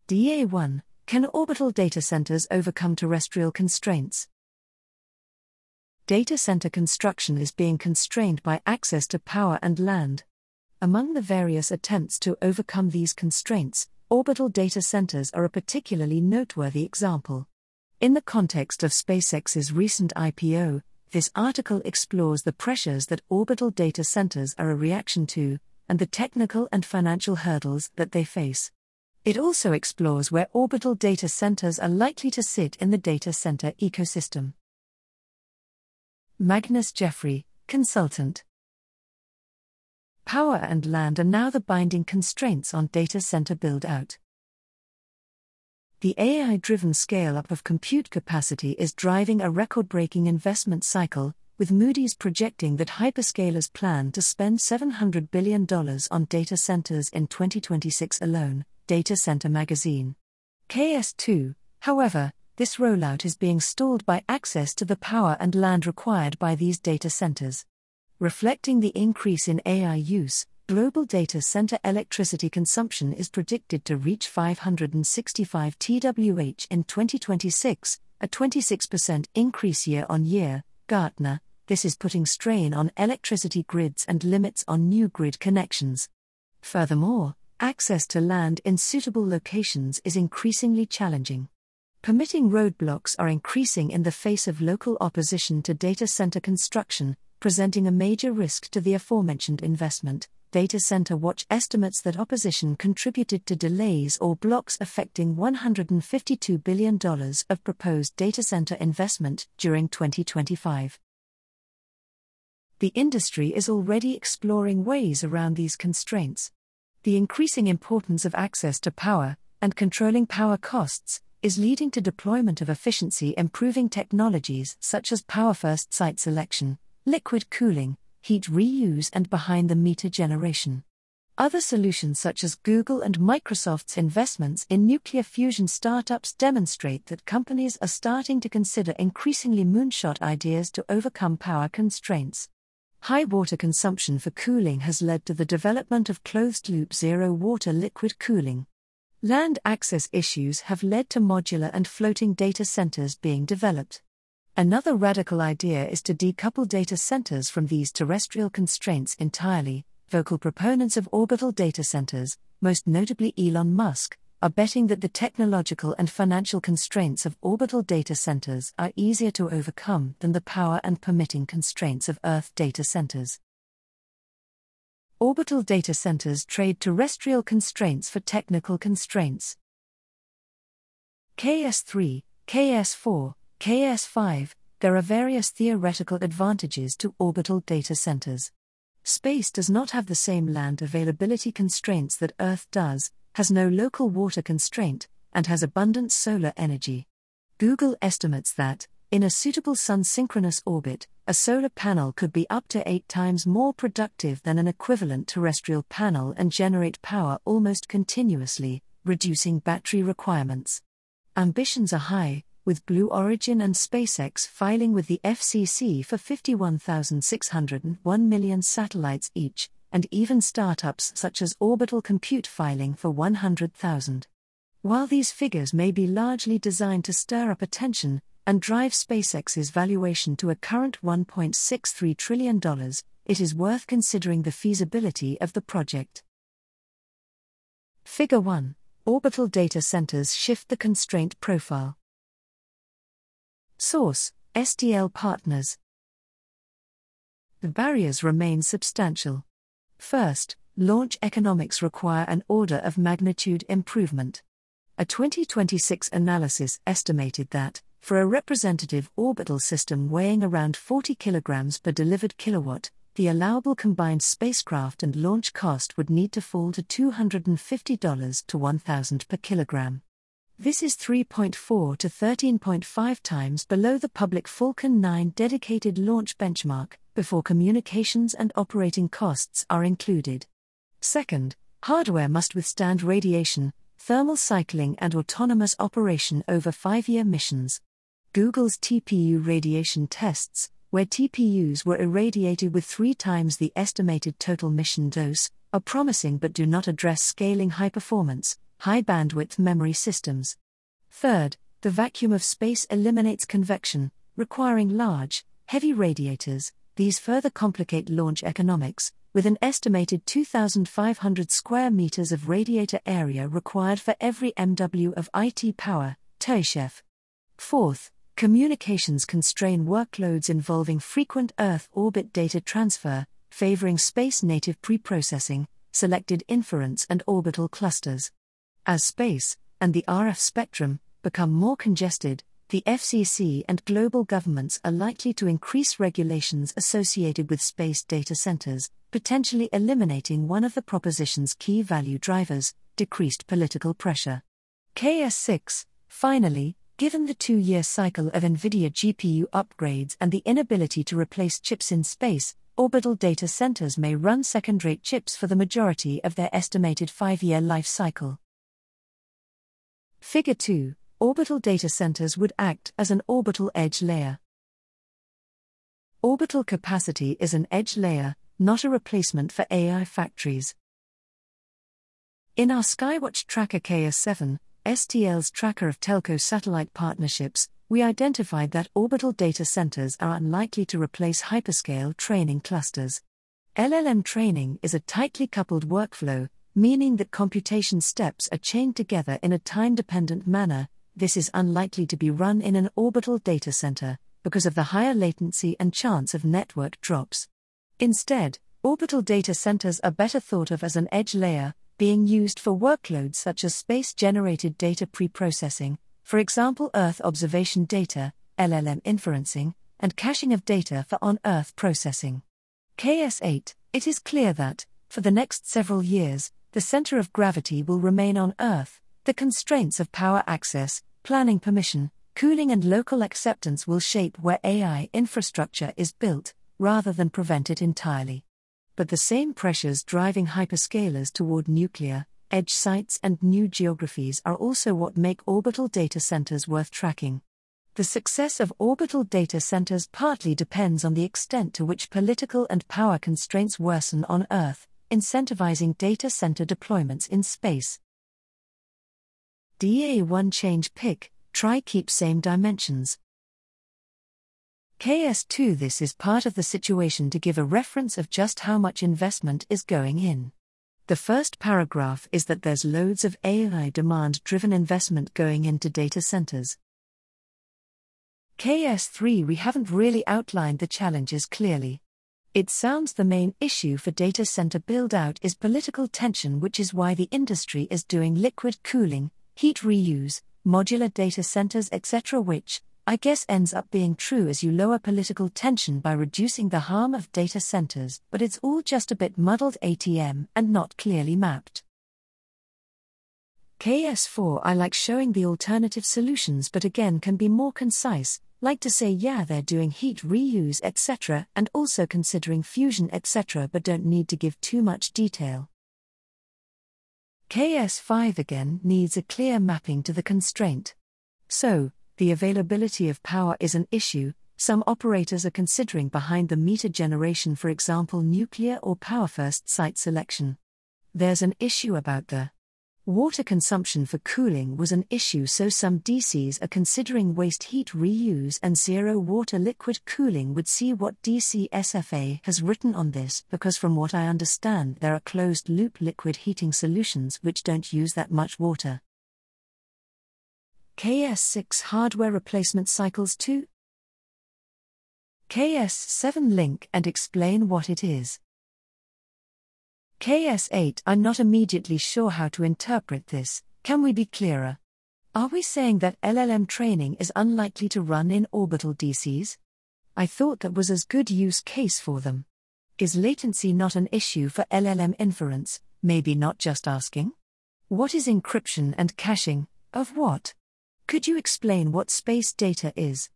DA1. Can orbital data centers overcome terrestrial constraints? Data center construction is being constrained by access to power and land. Among the various attempts to overcome these constraints, orbital data centers are a particularly noteworthy example. In the context of SpaceX's recent IPO, this article explores the pressures that orbital data centers are a reaction to, and the technical and financial hurdles that they face. It also explores where orbital data centers are likely to sit in the data center ecosystem. Magnus Jeffrey, consultant. Power and land are now the binding constraints on data center build-out. The AI-driven scale-up of compute capacity is driving a record-breaking investment cycle, with Moody's projecting that hyperscalers plan to spend $700 billion on data centers in 2026 alone, Data Center Magazine. KS2, however, this rollout is being stalled by access to the power and land required by these data centers. Reflecting the increase in AI use, global data center electricity consumption is predicted to reach 565 TWh in 2026, a 26% increase year-on-year, Gartner. This is putting strain on electricity grids and limits on new grid connections. Furthermore, access to land in suitable locations is increasingly challenging. Permitting roadblocks are increasing in the face of local opposition to data center construction, presenting a major risk to the aforementioned investment. Data Center Watch estimates that opposition contributed to delays or blocks affecting $152 billion of proposed data center investment during 2025. The industry is already exploring ways around these constraints. The increasing importance of access to power, and controlling power costs, is leading to deployment of efficiency-improving technologies such as power-first site selection, liquid cooling, heat reuse and behind-the-meter generation. Other solutions such as Google and Microsoft's investments in nuclear fusion startups demonstrate that companies are starting to consider increasingly moonshot ideas to overcome power constraints. High water consumption for cooling has led to the development of closed-loop zero-water liquid cooling. Land access issues have led to modular and floating data centers being developed. Another radical idea is to decouple data centers from these terrestrial constraints entirely. Vocal proponents of orbital data centers, most notably Elon Musk, are betting that the technological and financial constraints of orbital data centers are easier to overcome than the power and permitting constraints of Earth data centers. Orbital data centers trade terrestrial constraints for technical constraints. KS3, KS4, KS5, there are various theoretical advantages to orbital data centers. Space does not have the same land availability constraints that Earth does, has no local water constraint, and has abundant solar energy. Google estimates that, in a suitable sun-synchronous orbit, a solar panel could be up to 8 times more productive than an equivalent terrestrial panel and generate power almost continuously, reducing battery requirements. Ambitions are high, with Blue Origin and SpaceX filing with the FCC for 51,601 million satellites each, and even startups such as Orbital Compute filing for 100,000. While these figures may be largely designed to stir up attention and drive SpaceX's valuation to a current $1.63 trillion, it is worth considering the feasibility of the project. Figure 1. Orbital data centers shift the constraint profile. Source: STL Partners. The barriers remain substantial. First, launch economics require an order of magnitude improvement. A 2026 analysis estimated that, for a representative orbital system weighing around 40 kilograms per delivered kilowatt, the allowable combined spacecraft and launch cost would need to fall to $250 to $1,000 per kilogram. This is 3.4 to 13.5 times below the public Falcon 9 dedicated launch benchmark, before communications and operating costs are included. Second, hardware must withstand radiation, thermal cycling and autonomous operation over 5-year missions. Google's TPU radiation tests, where TPUs were irradiated with 3 times the estimated total mission dose, are promising but do not address scaling high performance, high-bandwidth memory systems. Third, the vacuum of space eliminates convection, requiring large, heavy radiators. These further complicate launch economics, with an estimated 2,500 square meters of radiator area required for every MW of IT power, Toyshev. Fourth, communications constrain workloads involving frequent Earth orbit data transfer, favoring space-native preprocessing, selected inference and orbital clusters. As space, and the RF spectrum, become more congested, the FCC and global governments are likely to increase regulations associated with space data centers, potentially eliminating one of the proposition's key value drivers, decreased political pressure. KS6, finally, given the 2-year cycle of NVIDIA GPU upgrades and the inability to replace chips in space, orbital data centers may run second-rate chips for the majority of their estimated 5-year life cycle. Figure 2. Orbital data centers would act as an orbital edge layer. Orbital capacity is an edge layer, not a replacement for AI factories. In our Skywatch Tracker KS7, STL's tracker of telco satellite partnerships, we identified that orbital data centers are unlikely to replace hyperscale training clusters. LLM training is a tightly coupled workflow, meaning that computation steps are chained together in a time-dependent manner. This is unlikely to be run in an orbital data center, because of the higher latency and chance of network drops. Instead, orbital data centers are better thought of as an edge layer, being used for workloads such as space-generated data preprocessing, for example Earth observation data, LLM inferencing, and caching of data for on-Earth processing. KS8, it is clear that, for the next several years, the center of gravity will remain on Earth. The constraints of power access, planning permission, cooling and local acceptance will shape where AI infrastructure is built, rather than prevent it entirely. But the same pressures driving hyperscalers toward nuclear, edge sites and new geographies are also what make orbital data centers worth tracking. The success of orbital data centers partly depends on the extent to which political and power constraints worsen on Earth, incentivizing data center deployments in space. DA1 change pick, try keep same dimensions. KS2 This is part of the situation to give a reference of just how much investment is going in. The first paragraph is that there's loads of AI demand-driven investment going into data centers. KS3 We haven't really outlined the challenges clearly. It sounds the main issue for data center build-out is political tension, which is why the industry is doing liquid cooling, heat reuse, modular data centers etc., which, I guess, ends up being true as you lower political tension by reducing the harm of data centers, but it's all just a bit muddled ATM and not clearly mapped. KS4 I like showing the alternative solutions but again can be more concise, like to say yeah they're doing heat reuse etc. and also considering fusion etc. but don't need to give too much detail. KS5 again needs a clear mapping to the constraint. So, the availability of power is an issue. Some operators are considering behind-the-meter generation, for example nuclear or power-first site selection. There's an issue about the water consumption for cooling was an issue, so some DCs are considering waste heat reuse and zero water liquid cooling. Would see what DC SFA has written on this, because from what I understand there are closed-loop liquid heating solutions which don't use that much water. KS6 hardware replacement cycles 2. KS7 link and explain what it is. KS8 I'm not immediately sure how to interpret this. Can we be clearer? Are we saying that LLM training is unlikely to run in orbital DCs? I thought that was as good use case for them. Is latency not an issue for LLM inference? Maybe not just asking. What is encryption and caching? Of what? Could you explain what space data is?